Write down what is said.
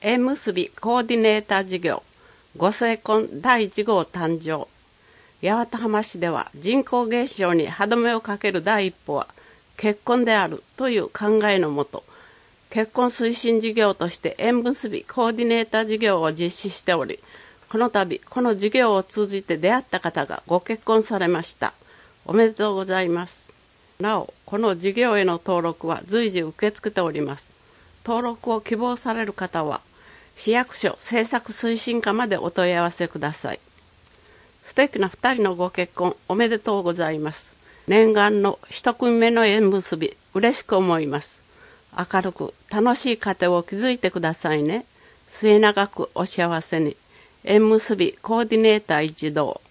縁結びコーディネーター事業ご成婚第1号誕生。八幡浜市では人口減少に歯止めをかける第一歩は結婚であるという考えのもと、結婚推進事業として縁結びコーディネーター事業を実施しており、この度この事業を通じて出会った方がご結婚されました。おめでとうございます。なお、この事業への登録は随時受け付けております。登録を希望される方は市役所政策推進課までお問い合わせください。素敵な2人のご結婚おめでとうございます。念願の一組目の縁結び、嬉しく思います。明るく楽しい家庭を築いてくださいね。末永くお幸せに。縁結びコーディネーター一同。